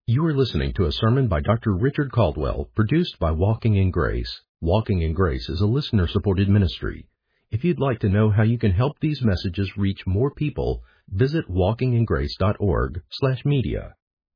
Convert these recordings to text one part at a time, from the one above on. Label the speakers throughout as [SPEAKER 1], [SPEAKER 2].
[SPEAKER 1] You are listening to a sermon by Dr. Richard Caldwell, produced by Walking in Grace. Walking in Grace is a listener-supported ministry. If you'd like to know how you can help these messages reach more people, visit walkingingrace.org/media.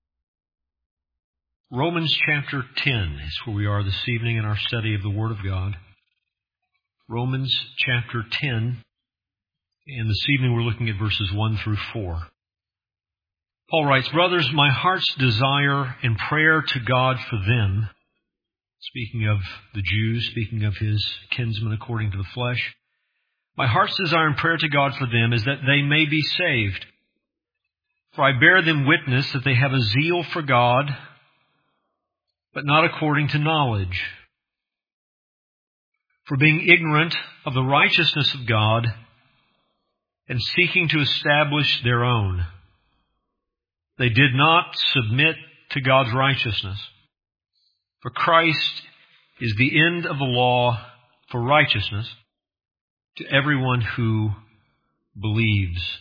[SPEAKER 2] Romans chapter 10 is where we are this evening in our study of the Word of God. Romans chapter 10, and this evening we're looking at verses 1 through 4. Paul writes, "Brothers, my heart's desire and prayer to God for them," speaking of the Jews, speaking of his kinsmen according to the flesh, "my heart's desire and prayer to God for them is that they may be saved. For I bear them witness that they have a zeal for God, but not according to knowledge. For being ignorant of the righteousness of God and seeking to establish their own, they did not submit to God's righteousness. For Christ is the end of the law for righteousness to everyone who believes."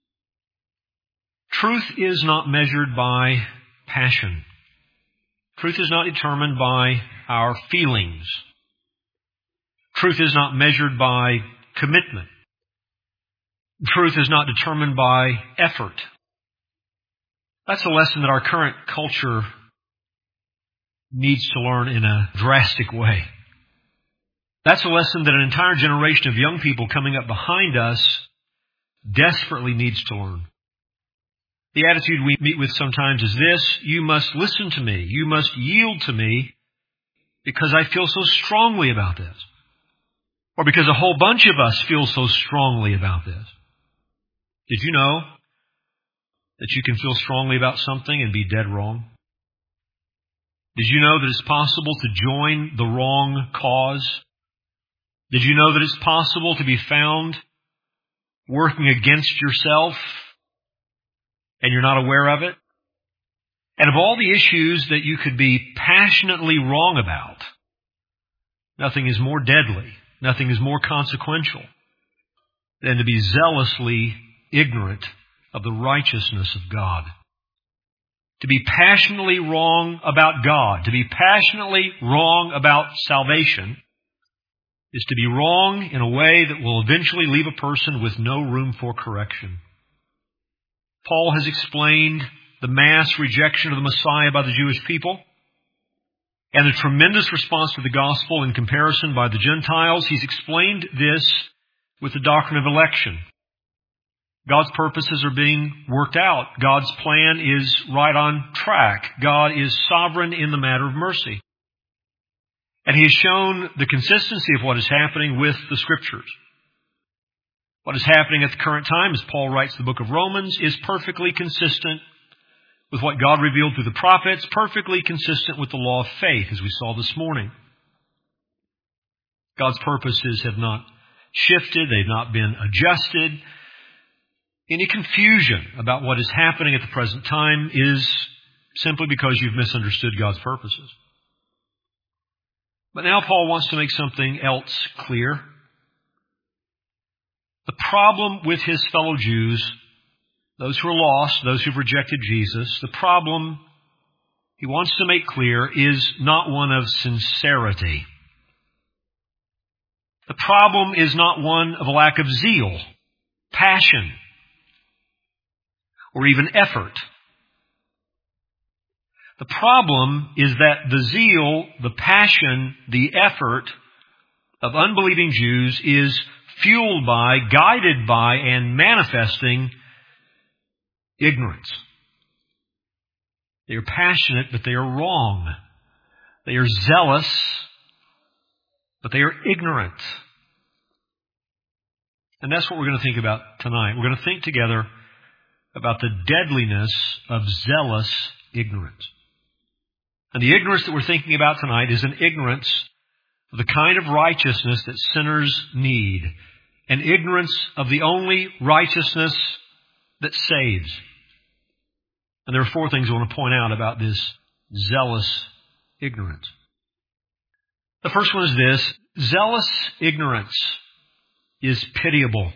[SPEAKER 2] Truth is not measured by passion. Truth is not determined by our feelings. Truth is not measured by commitment. Truth is not determined by effort. That's a lesson that our current culture needs to learn in a drastic way. That's a lesson that an entire generation of young people coming up behind us desperately needs to learn. The attitude we meet with sometimes is this: you must listen to me, you must yield to me because I feel so strongly about this. Or because a whole bunch of us feel so strongly about this. Did you know that you can feel strongly about something and be dead wrong? Did you know that it's possible to join the wrong cause? Did you know that it's possible to be found working against yourself and you're not aware of it? And of all the issues that you could be passionately wrong about, nothing is more deadly, nothing is more consequential than to be zealously ignorant of the righteousness of God. To be passionately wrong about God, to be passionately wrong about salvation, is to be wrong in a way that will eventually leave a person with no room for correction. Paul has explained the mass rejection of the Messiah by the Jewish people and the tremendous response to the gospel in comparison by the Gentiles. He's explained this with the doctrine of election. God's purposes are being worked out. God's plan is right on track. God is sovereign in the matter of mercy. And He has shown the consistency of what is happening with the Scriptures. What is happening at the current time, as Paul writes the book of Romans, is perfectly consistent with what God revealed through the prophets, perfectly consistent with the law of faith, as we saw this morning. God's purposes have not shifted. They've not been adjusted. Any confusion about what is happening at the present time is simply because you've misunderstood God's purposes. But now Paul wants to make something else clear. The problem with his fellow Jews, those who are lost, those who've rejected Jesus, the problem he wants to make clear is not one of sincerity. The problem is not one of a lack of zeal, passion, or even effort. The problem is that the zeal, the passion, the effort of unbelieving Jews is fueled by, guided by, and manifesting ignorance. They are passionate, but they are wrong. They are zealous, but they are ignorant. And that's what we're going to think about tonight. We're going to think together about the deadliness of zealous ignorance. And the ignorance that we're thinking about tonight is an ignorance of the kind of righteousness that sinners need. An ignorance of the only righteousness that saves. And there are four things I want to point out about this zealous ignorance. The first one is this: zealous ignorance is pitiable.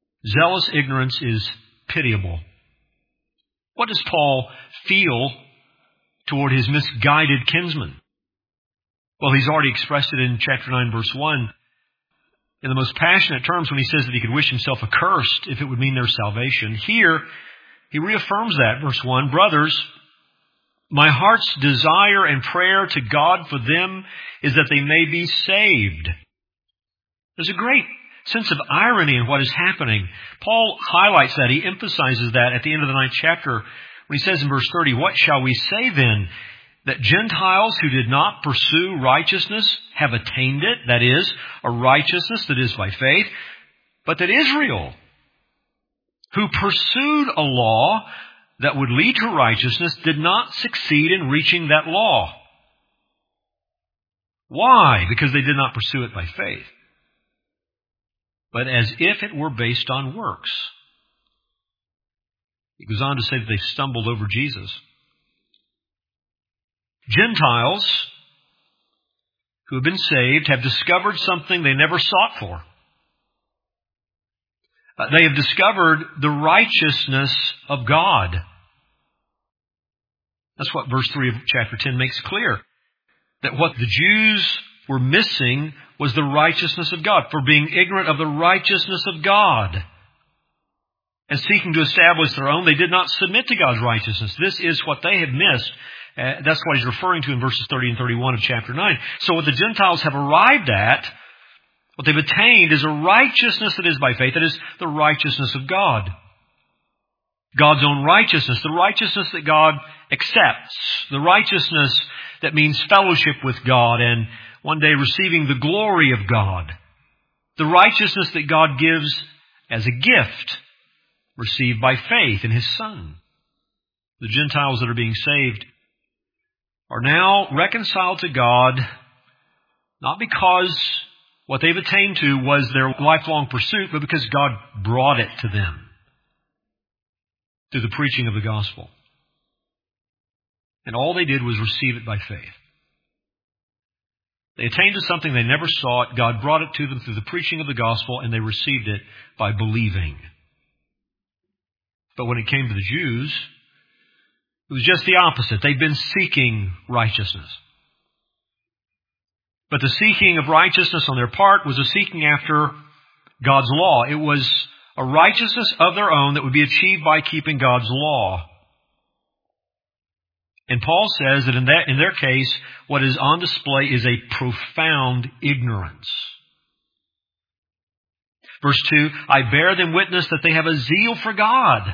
[SPEAKER 2] Zealous ignorance is pitiable. What does Paul feel toward his misguided kinsmen? Well, he's already expressed it in chapter 9, verse 1, in the most passionate terms when he says that he could wish himself accursed if it would mean their salvation. Here, he reaffirms that, verse 1, "Brothers, my heart's desire and prayer to God for them is that they may be saved." There's a great sense of irony in what is happening. Paul highlights that. He emphasizes that at the end of the 9th chapter when he says in verse 30, "What shall we say then? That Gentiles who did not pursue righteousness have attained it, that is, a righteousness that is by faith, but that Israel, who pursued a law that would lead to righteousness, did not succeed in reaching that law." Why? Because they did not pursue it by faith, but as if it were based on works. It goes on to say that they stumbled over Jesus. Gentiles who have been saved have discovered something they never sought for. They have discovered the righteousness of God. That's what verse 3 of chapter 10 makes clear. That what the Jews were missing was the righteousness of God. For being ignorant of the righteousness of God and seeking to establish their own, they did not submit to God's righteousness. This is what they had missed. That's what he's referring to in verses 30 and 31 of chapter 9. So what the Gentiles have arrived at, what they've attained, is a righteousness that is by faith. That is the righteousness of God. God's own righteousness. The righteousness that God accepts. The righteousness that means fellowship with God and one day receiving the glory of God. The righteousness that God gives as a gift, received by faith in His Son. The Gentiles that are being saved are now reconciled to God, not because what they've attained to was their lifelong pursuit, but because God brought it to them through the preaching of the gospel. And all they did was receive it by faith. They attained to something they never sought. God brought it to them through the preaching of the gospel, and they received it by believing. But when it came to the Jews, it was just the opposite. They'd been seeking righteousness. But the seeking of righteousness on their part was a seeking after God's law. It was a righteousness of their own that would be achieved by keeping God's law. And Paul says that in their case, what is on display is a profound ignorance. Verse 2, "I bear them witness that they have a zeal for God,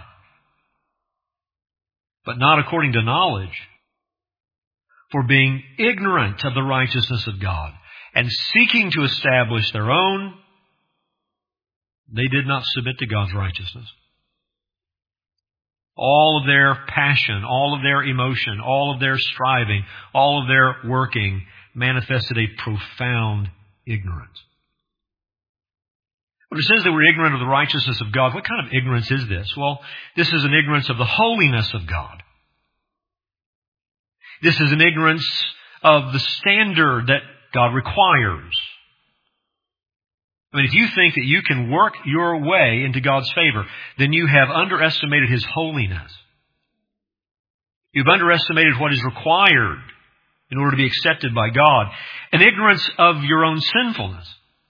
[SPEAKER 2] but not according to knowledge. For being ignorant of the righteousness of God and seeking to establish their own, they did not submit to God's righteousness." All of their passion, all of their emotion, all of their striving, all of their working manifested a profound ignorance. When it says they were ignorant of the righteousness of God, what kind of ignorance is this? Well, this is an ignorance of the holiness of God. This is an ignorance of the standard that God requires. I mean, if you think that you can work your way into God's favor, then you have underestimated His holiness. You've underestimated what is required in order to be accepted by God. An ignorance of your own sinfulness.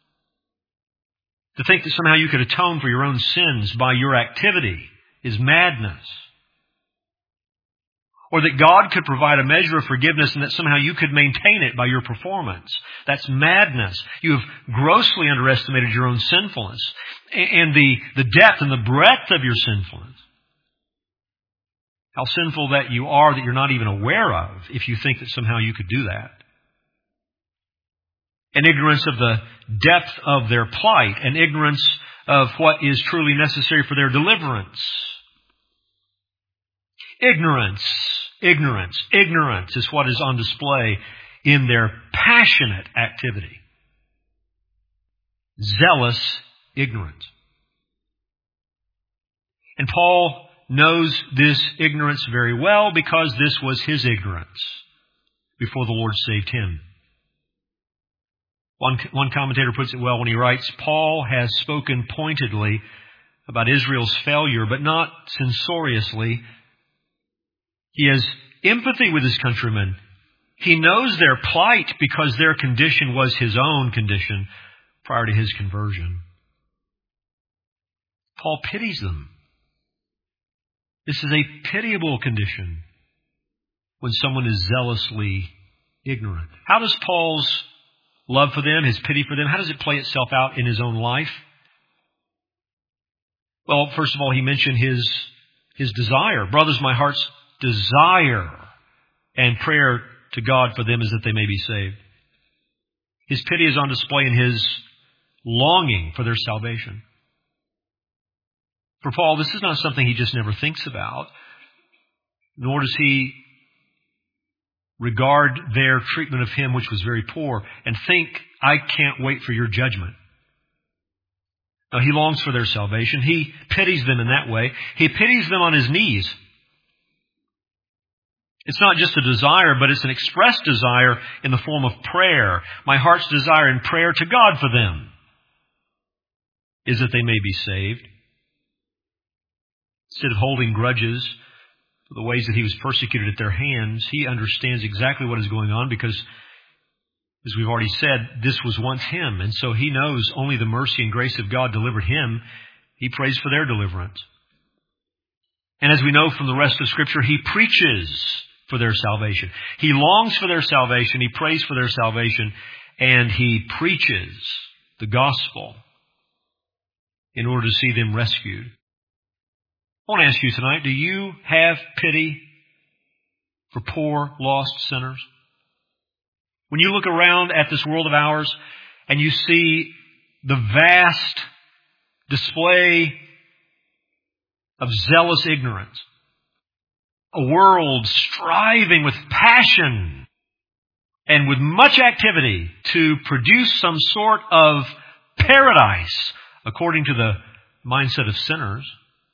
[SPEAKER 2] To think that somehow you could atone for your own sins by your activity is madness. Or that God could provide a measure of forgiveness and that somehow you could maintain it by your performance. That's madness. You have grossly underestimated your own sinfulness and the depth and the breadth of your sinfulness. How sinful that you are that you're not even aware of if you think that somehow you could do that. An ignorance of the depth of their plight. An ignorance of what is truly necessary for their deliverance. Ignorance is what is on display in their passionate activity. Zealous ignorance. And Paul knows this ignorance very well because this was his ignorance before the Lord saved him. One commentator puts it well when he writes, "Paul has spoken pointedly about Israel's failure, but not censoriously. He has empathy with his countrymen. He knows their plight because their condition was his own condition prior to his conversion. Paul pities them. This is a pitiable condition when someone is zealously ignorant. How does Paul's love for them, his pity for them, how does it play itself out in his own life? Well, first of all, he mentioned his desire. Brothers, my heart's desire and prayer to God for them is that they may be saved. His pity is on display in his longing for their salvation. For Paul, this is not something he just never thinks about, nor does he regard their treatment of him, which was very poor, and think, I can't wait for your judgment. No, he longs for their salvation. He pities them in that way. He pities them on his knees. It's not just a desire, but it's an expressed desire in the form of prayer. My heart's desire in prayer to God for them is that they may be saved. Instead of holding grudges for the ways that he was persecuted at their hands, he understands exactly what is going on because, as we've already said, this was once him. And so he knows only the mercy and grace of God delivered him. He prays for their deliverance. And as we know from the rest of Scripture, he preaches for their salvation. He longs for their salvation. He prays for their salvation. And he preaches the gospel in order to see them rescued. I want to ask you tonight, do you have pity for poor, lost sinners? When you look around at this world of ours and you see the vast display of zealous ignorance, a world striving with passion and with much activity to produce some sort of paradise according to the mindset of sinners,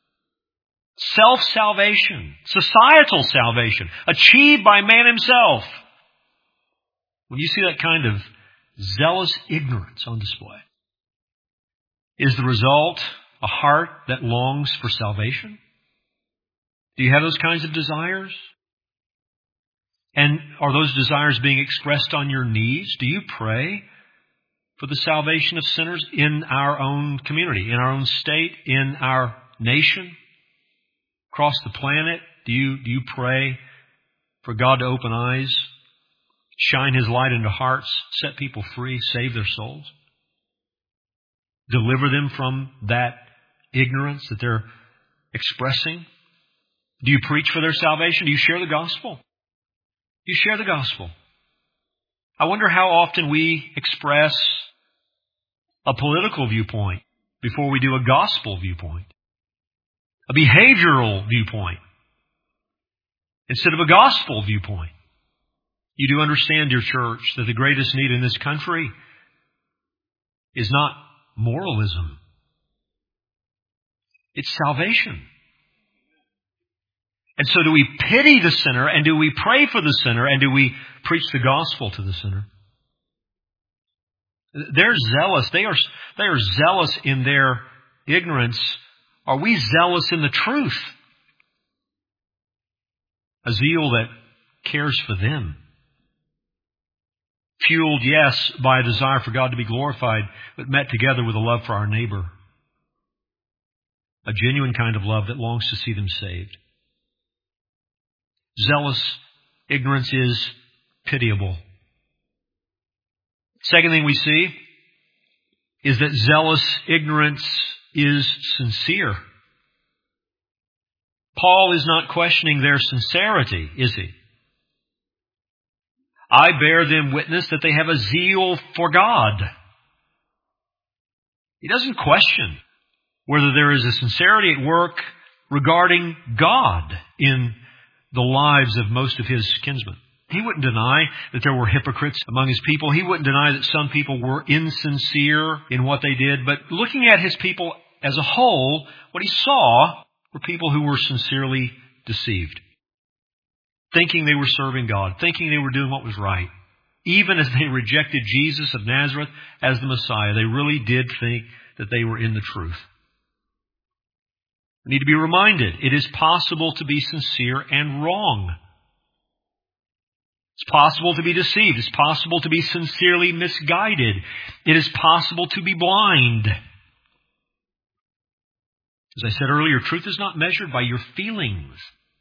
[SPEAKER 2] self-salvation, societal salvation, achieved by man himself. When you see that kind of zealous ignorance on display, is the result a heart that longs for salvation? Do you have those kinds of desires? And are those desires being expressed on your knees? Do you pray for the salvation of sinners in our own community, in our own state, in our nation? Across the planet, do you pray for God to open eyes, shine His light into hearts, set people free, save their souls? Deliver them from that ignorance that they're expressing? Do you preach for their salvation? Do you share the gospel? Do you share the gospel? I wonder how often we express a political viewpoint before we do a gospel viewpoint, a behavioral viewpoint, instead of a gospel viewpoint. You do understand, dear church, that the greatest need in this country is not moralism. It's salvation. And so do we pity the sinner, and do we pray for the sinner, and do we preach the gospel to the sinner? They're zealous. They are zealous in their ignorance. Are we zealous in the truth? A zeal that cares for them. Fueled, yes, by a desire for God to be glorified, but met together with a love for our neighbor. A genuine kind of love that longs to see them saved. Zealous ignorance is pitiable. Second thing we see is that zealous ignorance is sincere. Paul is not questioning their sincerity, is he? I bear them witness that they have a zeal for God. He doesn't question whether there is a sincerity at work regarding God in the lives of most of his kinsmen. He wouldn't deny that there were hypocrites among his people. He wouldn't deny that some people were insincere in what they did. But looking at his people as a whole, what he saw were people who were sincerely deceived, thinking they were serving God, thinking they were doing what was right. Even as they rejected Jesus of Nazareth as the Messiah, they really did think that they were in the truth. We need to be reminded, it is possible to be sincere and wrong. It's possible to be deceived. It's possible to be sincerely misguided. It is possible to be blind. As I said earlier, truth is not measured by your feelings.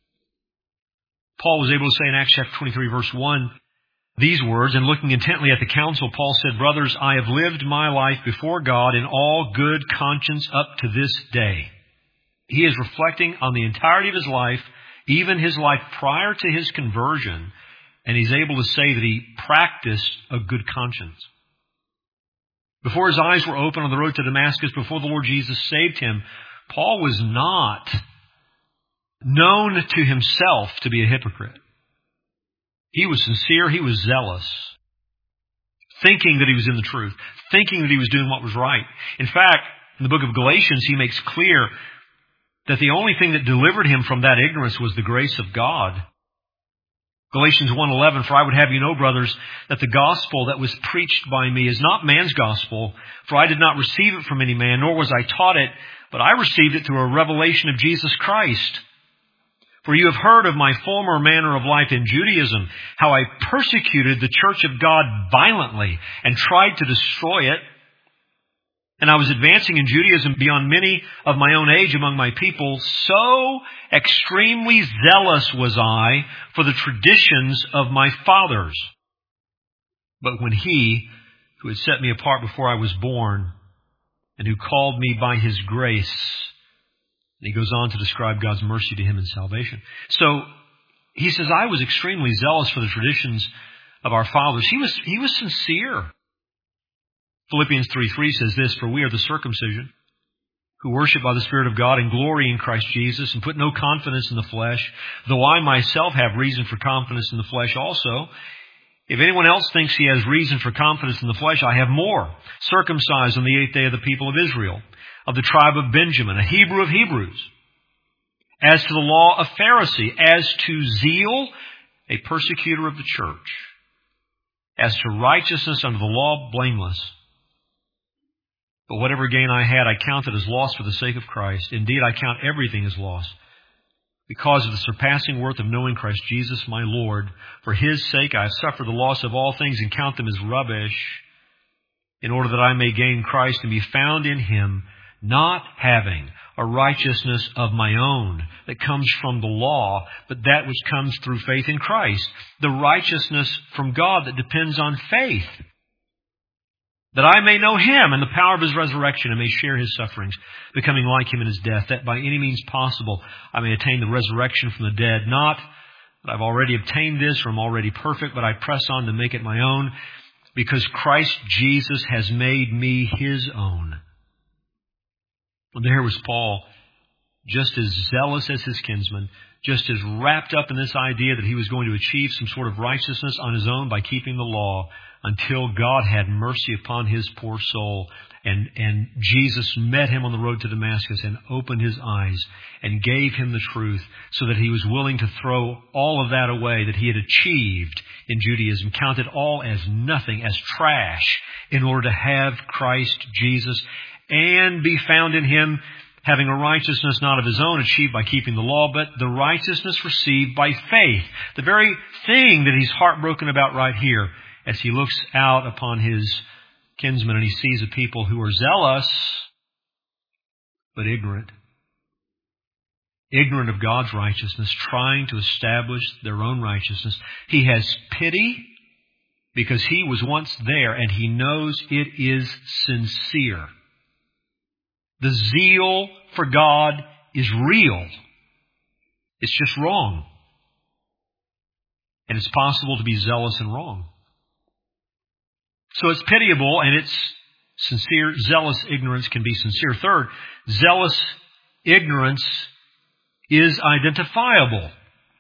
[SPEAKER 2] Paul was able to say in Acts chapter 23, verse 1, these words, and looking intently at the council, Paul said, brothers, I have lived my life before God in all good conscience up to this day. He is reflecting on the entirety of his life, even his life prior to his conversion, and he's able to say that he practiced a good conscience. Before his eyes were open on the road to Damascus, before the Lord Jesus saved him, Paul was not known to himself to be a hypocrite. He was sincere, he was zealous, thinking that he was in the truth, thinking that he was doing what was right. In fact, in the book of Galatians, he makes clear that the only thing that delivered him from that ignorance was the grace of God. Galatians 1:11, for I would have you know, brothers, that the gospel that was preached by me is not man's gospel, for I did not receive it from any man, nor was I taught it, but I received it through a revelation of Jesus Christ. For you have heard of my former manner of life in Judaism, how I persecuted the church of God violently and tried to destroy it. And I was advancing in Judaism beyond many of my own age among my people. So extremely zealous was I for the traditions of my fathers. But when he, who had set me apart before I was born, and who called me by his grace, and he goes on to describe God's mercy to him in salvation. So he says, I was extremely zealous for the traditions of our fathers. He was sincere. Philippians 3:3 says this, for we are the circumcision, who worship by the Spirit of God and glory in Christ Jesus, and put no confidence in the flesh, though I myself have reason for confidence in the flesh also. If anyone else thinks he has reason for confidence in the flesh, I have more. Circumcised on the 8th day of the people of Israel, of the tribe of Benjamin, a Hebrew of Hebrews. As to the law, a Pharisee. As to zeal, a persecutor of the church. As to righteousness under the law, blameless. But whatever gain I had, I counted as loss for the sake of Christ. Indeed, I count everything as loss, because of the surpassing worth of knowing Christ Jesus my Lord. For his sake I have suffered the loss of all things and count them as rubbish, in order that I may gain Christ and be found in him, not having a righteousness of my own that comes from the law, but that which comes through faith in Christ, the righteousness from God that depends on faith, that I may know him and the power of his resurrection and may share his sufferings, becoming like him in his death, that by any means possible I may attain the resurrection from the dead. Not that I've already obtained this or am already perfect, but I press on to make it my own, because Christ Jesus has made me his own. Well, there was Paul, just as zealous as his kinsman, just as wrapped up in this idea that he was going to achieve some sort of righteousness on his own by keeping the law, until God had mercy upon his poor soul. And Jesus met him on the road to Damascus and opened his eyes and gave him the truth, so that he was willing to throw all of that away that he had achieved in Judaism, count it all as nothing, as trash, in order to have Christ Jesus and be found in him, having a righteousness not of his own achieved by keeping the law, but the righteousness received by faith. The very thing that he's heartbroken about right here, as he looks out upon his kinsmen and he sees a people who are zealous, but ignorant. Ignorant of God's righteousness, trying to establish their own righteousness. He has pity because he was once there and he knows it is sincere. The zeal for God is real. It's just wrong. And it's possible to be zealous and wrong. So it's pitiable and it's sincere. Zealous ignorance can be sincere. Third, zealous ignorance is identifiable.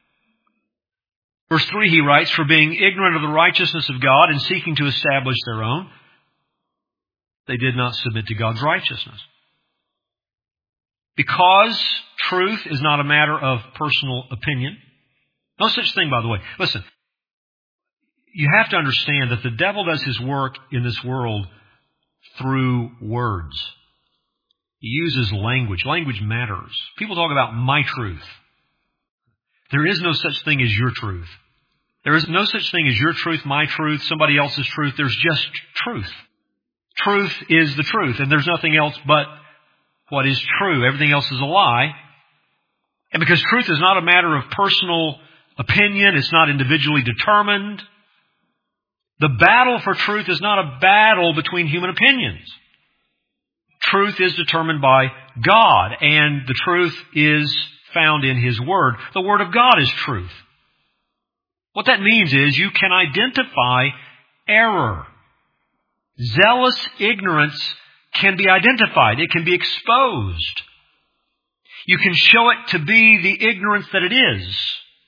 [SPEAKER 2] Verse 3, he writes, for being ignorant of the righteousness of God and seeking to establish their own, they did not submit to God's righteousness. Because truth is not a matter of personal opinion. No such thing, by the way. Listen, you have to understand that the devil does his work in this world through words. He uses language. Language matters. People talk about my truth. There is no such thing as your truth. There is no such thing as your truth, my truth, somebody else's truth. There's just truth. Truth is the truth, and there's nothing else but what is true. Everything else is a lie. And because truth is not a matter of personal opinion, it's not individually determined, the battle for truth is not a battle between human opinions. Truth is determined by God, and the truth is found in His Word. The Word of God is truth. What that means is you can identify error. Zealous ignorance can be identified. It can be exposed. You can show it to be the ignorance that it is,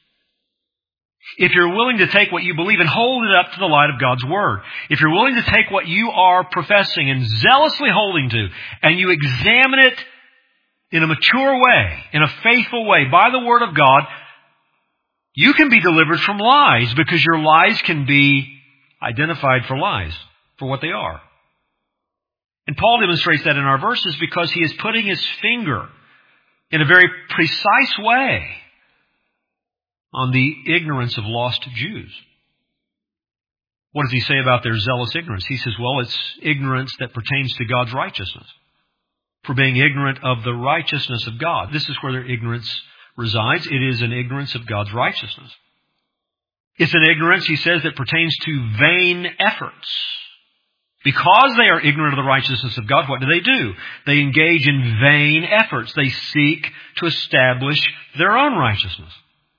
[SPEAKER 2] if you're willing to take what you believe and hold it up to the light of God's Word. If you're willing to take what you are professing and zealously holding to, and you examine it in a mature way, in a faithful way, by the Word of God, you can be delivered from lies, because your lies can be identified for lies, for what they are. And Paul demonstrates that in our verses because he is putting his finger in a very precise way on the ignorance of lost Jews. What does he say about their zealous ignorance? He says, well, it's ignorance that pertains to God's righteousness. For being ignorant of the righteousness of God. This is where their ignorance resides. It is an ignorance of God's righteousness. It's an ignorance, he says, that pertains to vain efforts. Because they are ignorant of the righteousness of God, what do? They engage in vain efforts. They seek to establish their own righteousness.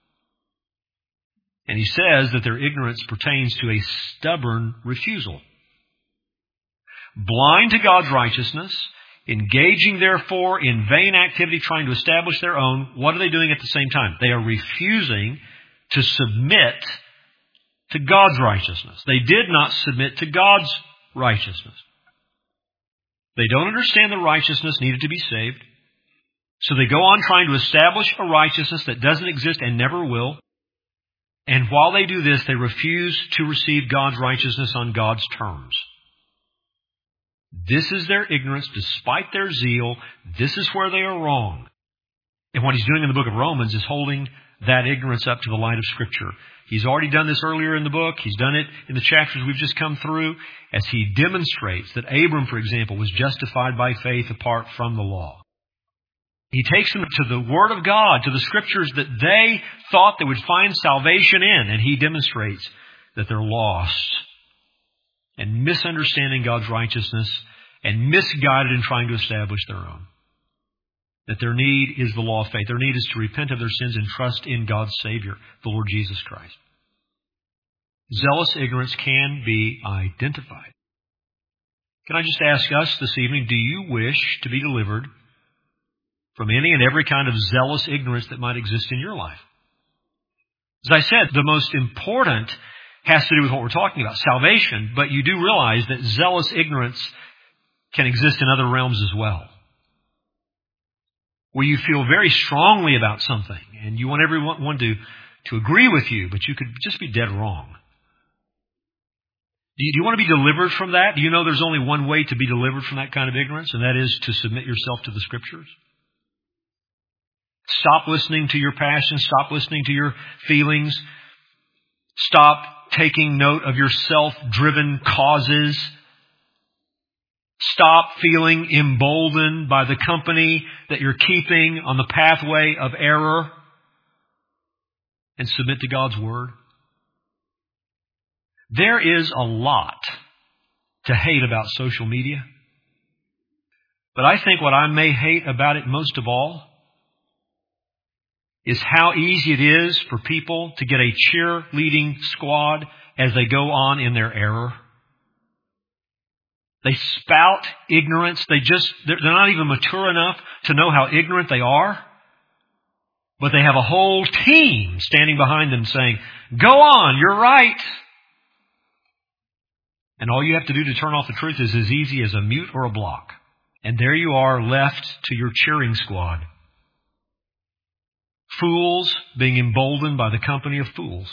[SPEAKER 2] And he says that their ignorance pertains to a stubborn refusal. Blind to God's righteousness, engaging therefore in vain activity, trying to establish their own, what are they doing at the same time? They are refusing to submit to God's righteousness. They did not submit to God's righteousness. They don't understand the righteousness needed to be saved. So they go on trying to establish a righteousness that doesn't exist and never will. And while they do this, they refuse to receive God's righteousness on God's terms. This is their ignorance despite their zeal. This is where they are wrong. And what he's doing in the book of Romans is holding that ignorance up to the light of Scripture. He's already done this earlier in the book. He's done it in the chapters we've just come through as he demonstrates that Abram, for example, was justified by faith apart from the law. He takes them to the Word of God, to the Scriptures that they thought they would find salvation in, and he demonstrates that they're lost and misunderstanding God's righteousness and misguided in trying to establish their own. That their need is the law of faith. Their need is to repent of their sins and trust in God's Savior, the Lord Jesus Christ. Zealous ignorance can be identified. Can I just ask us this evening, do you wish to be delivered from any and every kind of zealous ignorance that might exist in your life? As I said, the most important has to do with what we're talking about, salvation, but you do realize that zealous ignorance can exist in other realms as well. Where you feel very strongly about something and you want everyone to agree with you, but you could just be dead wrong. Do you want to be delivered from that? Do you know there's only one way to be delivered from that kind of ignorance, and that is to submit yourself to the Scriptures? Stop listening to your passions. Stop listening to your feelings. Stop taking note of your self-driven causes. Stop feeling emboldened by the company that you're keeping on the pathway of error, and submit to God's Word. There is a lot to hate about social media. But I think what I may hate about it most of all is how easy it is for people to get a cheerleading squad as they go on in their error. They spout ignorance. They're not even mature enough to know how ignorant they are. But they have a whole team standing behind them saying, "Go on, you're right." And all you have to do to turn off the truth is as easy as a mute or a block. And there you are, left to your cheering squad. Fools being emboldened by the company of fools.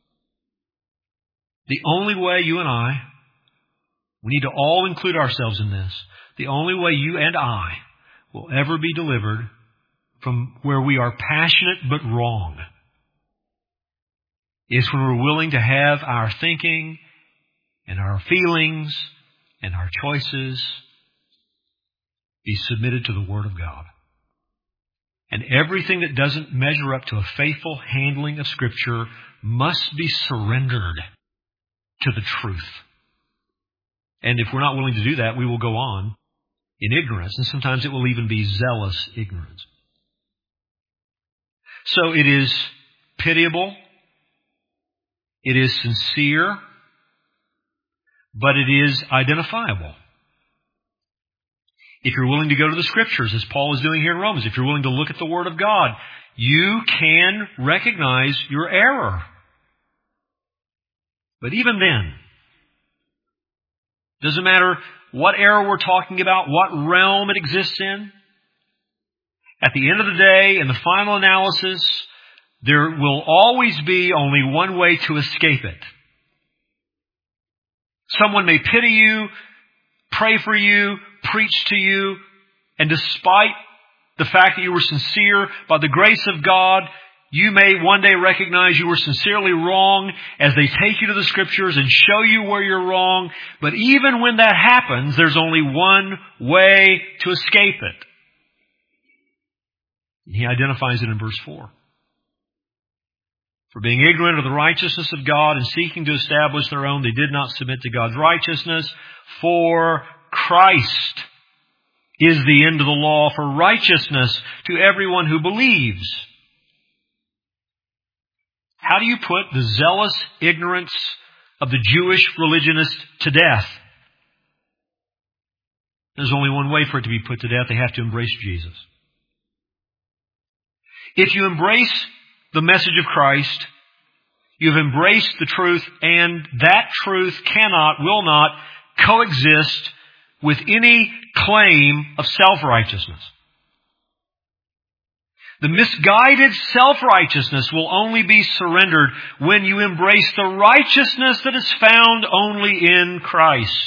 [SPEAKER 2] The only way you and I, we need to all include ourselves in this. The only way you and I will ever be delivered from where we are passionate but wrong is when we're willing to have our thinking and our feelings and our choices be submitted to the Word of God. And everything that doesn't measure up to a faithful handling of Scripture must be surrendered to the truth. And if we're not willing to do that, we will go on in ignorance, and sometimes it will even be zealous ignorance. So it is pitiable, it is sincere, but it is identifiable. If you're willing to go to the Scriptures, as Paul is doing here in Romans, if you're willing to look at the Word of God, you can recognize your error. But even then, doesn't matter what error we're talking about, what realm it exists in, at the end of the day, in the final analysis, there will always be only one way to escape it. Someone may pity you, pray for you, preach to you, and despite the fact that you were sincere, by the grace of God, you may one day recognize you were sincerely wrong as they take you to the Scriptures and show you where you're wrong. But even when that happens, there's only one way to escape it. He identifies it in verse 4. For being ignorant of the righteousness of God and seeking to establish their own, they did not submit to God's righteousness. For Christ is the end of the law for righteousness to everyone who believes. How do you put the zealous ignorance of the Jewish religionist to death? There's only one way for it to be put to death. They have to embrace Jesus. If you embrace the message of Christ, you've embraced the truth, and that truth cannot, will not coexist with any claim of self-righteousness. The misguided self-righteousness will only be surrendered when you embrace the righteousness that is found only in Christ.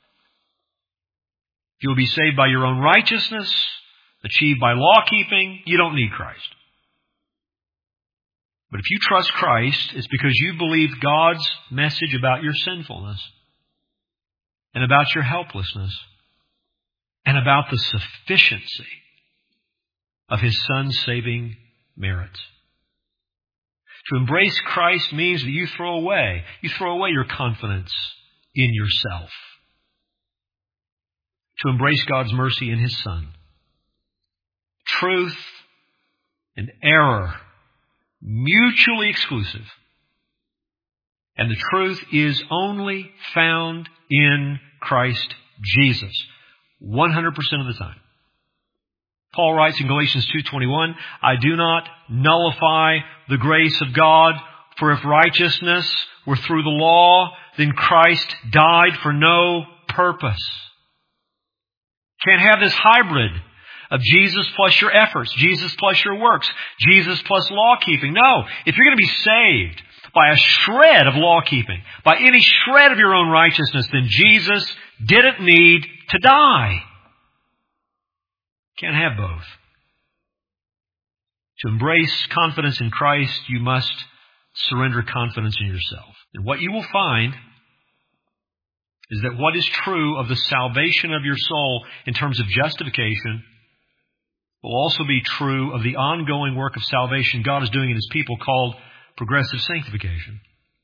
[SPEAKER 2] If you will be saved by your own righteousness, achieved by law-keeping, you don't need Christ. But if you trust Christ, it's because you believe God's message about your sinfulness and about your helplessness and about the sufficiency of His Son's saving merits. To embrace Christ means that you throw away your confidence in yourself. To embrace God's mercy in His Son. Truth and error, mutually exclusive. And the truth is only found in Christ Jesus, 100% of the time. Paul writes in Galatians 2:21, I do not nullify the grace of God, for if righteousness were through the law, then Christ died for no purpose. Can't have this hybrid of Jesus plus your efforts, Jesus plus your works, Jesus plus law-keeping. No, if you're going to be saved by a shred of law-keeping, by any shred of your own righteousness, then Jesus didn't need to die. Can't have both. To embrace confidence in Christ, you must surrender confidence in yourself. And what you will find is that what is true of the salvation of your soul in terms of justification will also be true of the ongoing work of salvation God is doing in His people called progressive sanctification.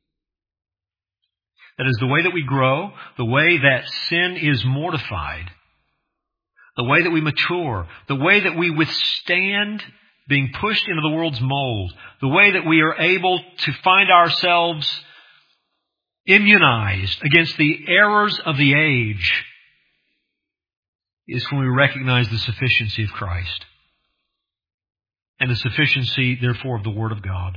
[SPEAKER 2] That is, the way that we grow, the way that sin is mortified, the way that we mature, the way that we withstand being pushed into the world's mold, the way that we are able to find ourselves immunized against the errors of the age, is when we recognize the sufficiency of Christ and the sufficiency, therefore, of the Word of God.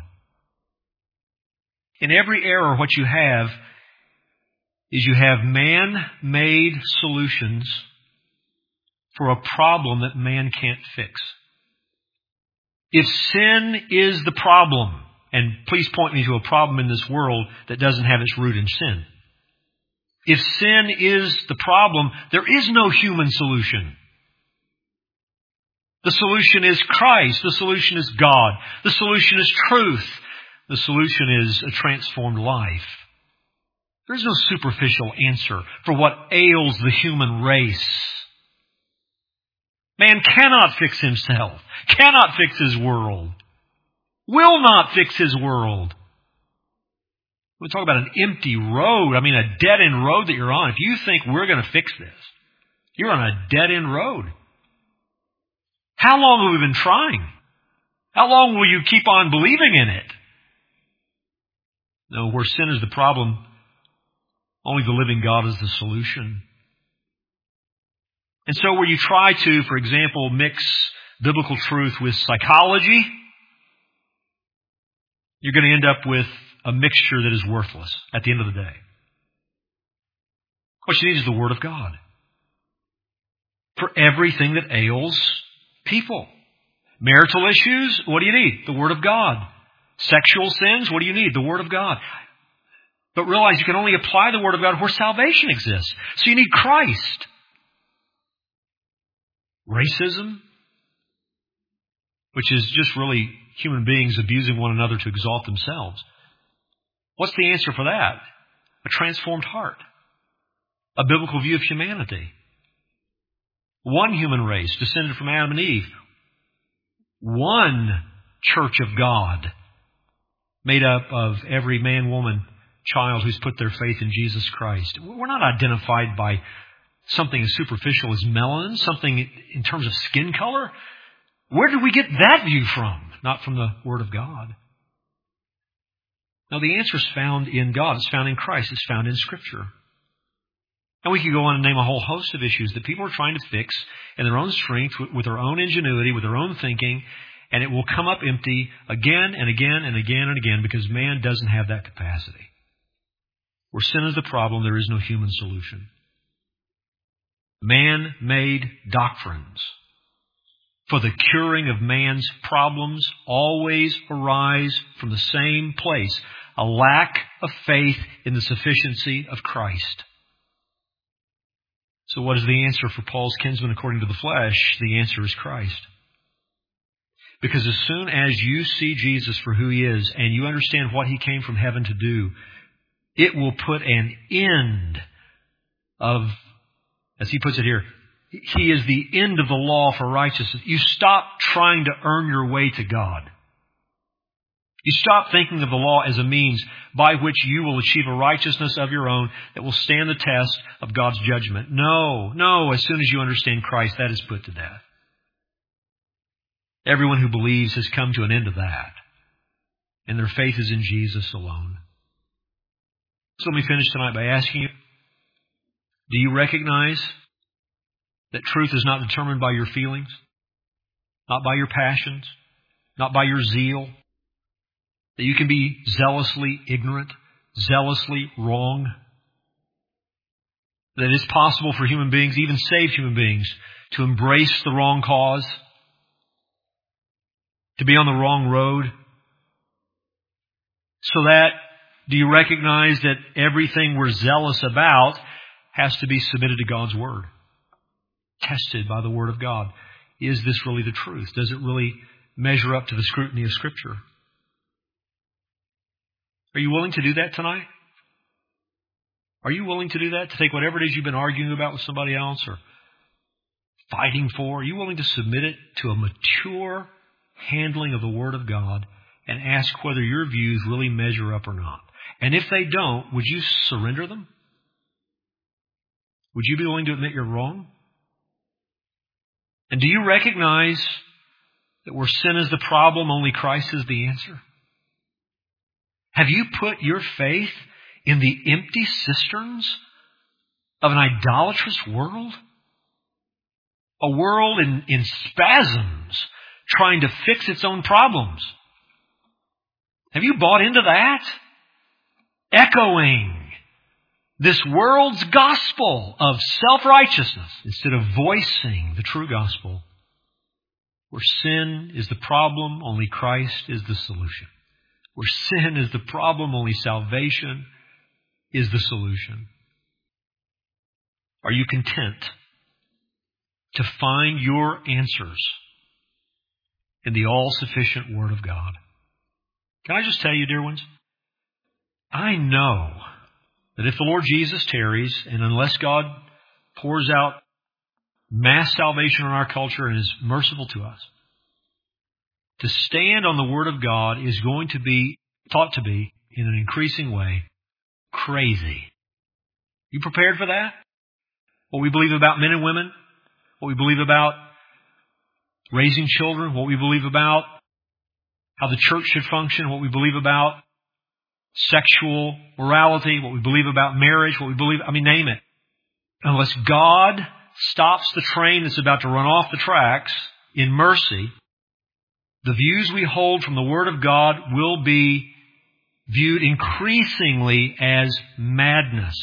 [SPEAKER 2] In every error, what you have is you have man-made solutions for a problem that man can't fix. If sin is the problem, and please point me to a problem in this world that doesn't have its root in sin. If sin is the problem, there is no human solution. The solution is Christ. The solution is God. The solution is truth. The solution is a transformed life. There's no superficial answer for what ails the human race. Man cannot fix himself, cannot fix his world, will not fix his world. We talk about an empty road, a dead-end road that you're on. If you think we're going to fix this, you're on a dead-end road. How long have we been trying? How long will you keep on believing in it? No, where sin is the problem, only the living God is the solution. And so where you try to, for example, mix biblical truth with psychology, you're going to end up with a mixture that is worthless at the end of the day. What you need is the Word of God for everything that ails people. Marital issues, what do you need? The Word of God. Sexual sins, what do you need? The Word of God. But realize you can only apply the Word of God where salvation exists. So you need Christ. Racism, which is just really human beings abusing one another to exalt themselves. What's the answer for that? A transformed heart. A biblical view of humanity. One human race descended from Adam and Eve. One church of God made up of every man, woman, child who's put their faith in Jesus Christ. We're not identified by something as superficial as melanin, something in terms of skin color. Where did we get that view from? Not from the Word of God. Now, the answer is found in God. It's found in Christ. It's found in Scripture. And we could go on and name a whole host of issues that people are trying to fix in their own strength, with their own ingenuity, with their own thinking, and it will come up empty again and again and again and again because man doesn't have that capacity. Where sin is the problem, there is no human solution. Man-made doctrines for the curing of man's problems always arise from the same place, a lack of faith in the sufficiency of Christ. So what is the answer for Paul's kinsman according to the flesh? The answer is Christ. Because as soon as you see Jesus for who He is and you understand what He came from heaven to do, it will put an end of, as he puts it here, He is the end of the law for righteousness. You stop trying to earn your way to God. You stop thinking of the law as a means by which you will achieve a righteousness of your own that will stand the test of God's judgment. No. As soon as you understand Christ, that is put to death. Everyone who believes has come to an end of that. And their faith is in Jesus alone. So let me finish tonight by asking you, do you recognize that truth is not determined by your feelings, not by your passions, not by your zeal? That you can be zealously ignorant, zealously wrong? That it's possible for human beings, even saved human beings, to embrace the wrong cause, to be on the wrong road? So that, do you recognize that everything we're zealous about has to be submitted to God's Word? Tested by the Word of God. Is this really the truth? Does it really measure up to the scrutiny of Scripture? Are you willing to do that tonight? Are you willing to do that? To take whatever it is you've been arguing about with somebody else or fighting for? Are you willing to submit it to a mature handling of the Word of God and ask whether your views really measure up or not? And if they don't, would you surrender them? Would you be willing to admit you're wrong? And do you recognize that where sin is the problem, only Christ is the answer? Have you put your faith in the empty cisterns of an idolatrous world? A world in spasms, trying to fix its own problems. Have you bought into that? Echoing this world's gospel of self-righteousness instead of voicing the true gospel. Where sin is the problem, only Christ is the solution. Where sin is the problem, only salvation is the solution. Are you content to find your answers in the all-sufficient Word of God? Can I just tell you, dear ones, I know that if the Lord Jesus tarries, and unless God pours out mass salvation in our culture and is merciful to us, to stand on the Word of God is going to be thought to be, in an increasing way, crazy. You prepared for that? What we believe about men and women? What we believe about raising children? What we believe about how the church should function? What we believe about sexual morality? What we believe about marriage? What we believe, name it. Unless God stops the train that's about to run off the tracks in mercy, the views we hold from the Word of God will be viewed increasingly as madness.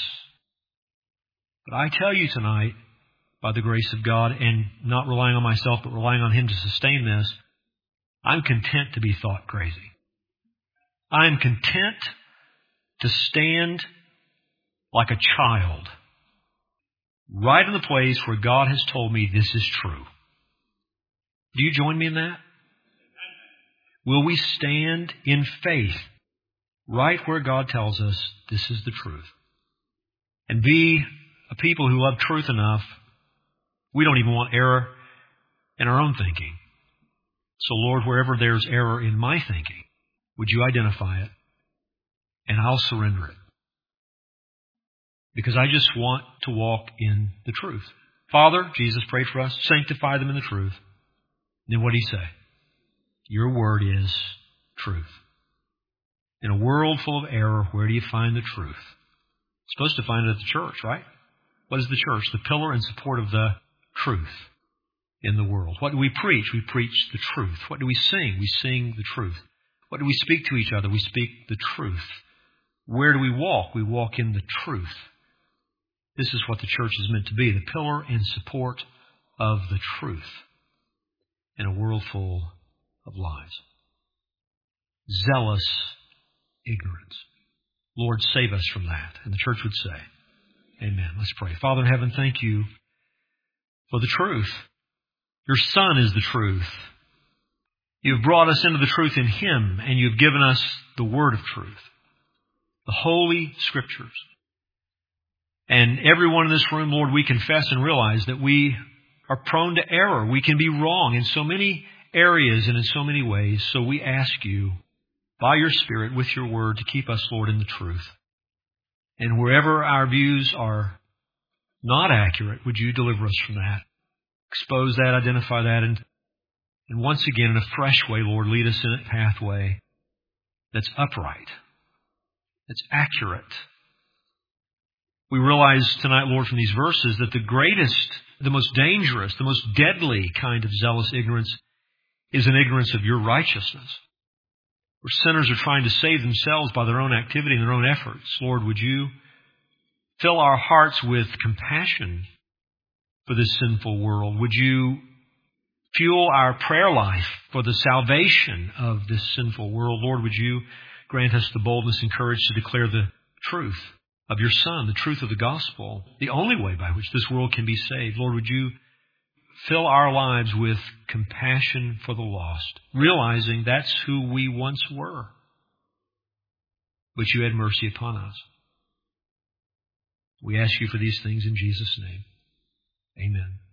[SPEAKER 2] But I tell you tonight, by the grace of God, and not relying on myself, but relying on Him to sustain this, I'm content to be thought crazy. I'm content to stand like a child, right in the place where God has told me this is true. Do you join me in that? Will we stand in faith right where God tells us this is the truth? And be a people who love truth enough, we don't even want error in our own thinking. So Lord, wherever there's error in my thinking, would you identify it? And I'll surrender it. Because I just want to walk in the truth. Father, Jesus prayed for us, sanctify them in the truth. And then what did He say? Your word is truth. In a world full of error, where do you find the truth? You're supposed to find it at the church, right? What is the church? The pillar and support of the truth in the world. What do we preach? We preach the truth. What do we sing? We sing the truth. What do we speak to each other? We speak the truth. Where do we walk? We walk in the truth. This is what the church is meant to be, the pillar and support of the truth in a world full of lies. Zealous ignorance. Lord, save us from that. And the church would say, amen. Let's pray. Father in heaven, thank you for the truth. Your Son is the truth. You've brought us into the truth in Him, and you've given us the word of truth, the Holy Scriptures. And everyone in this room, Lord, we confess and realize that we are prone to error. We can be wrong in so many areas and in so many ways. So we ask you, by your Spirit, with your word, to keep us, Lord, in the truth. And wherever our views are not accurate, would you deliver us from that? Expose that, identify that, and once again, in a fresh way, Lord, lead us in a pathway that's upright, that's accurate. We realize tonight, Lord, from these verses that the greatest, the most dangerous, the most deadly kind of zealous ignorance is an ignorance of your righteousness, where sinners are trying to save themselves by their own activity and their own efforts. Lord, would you fill our hearts with compassion for this sinful world? Would you fuel our prayer life for the salvation of this sinful world? Lord, would you grant us the boldness and courage to declare the truth of your Son, the truth of the gospel, the only way by which this world can be saved. Lord, would you fill our lives with compassion for the lost, realizing that's who we once were, but you had mercy upon us. We ask you for these things in Jesus' name. Amen.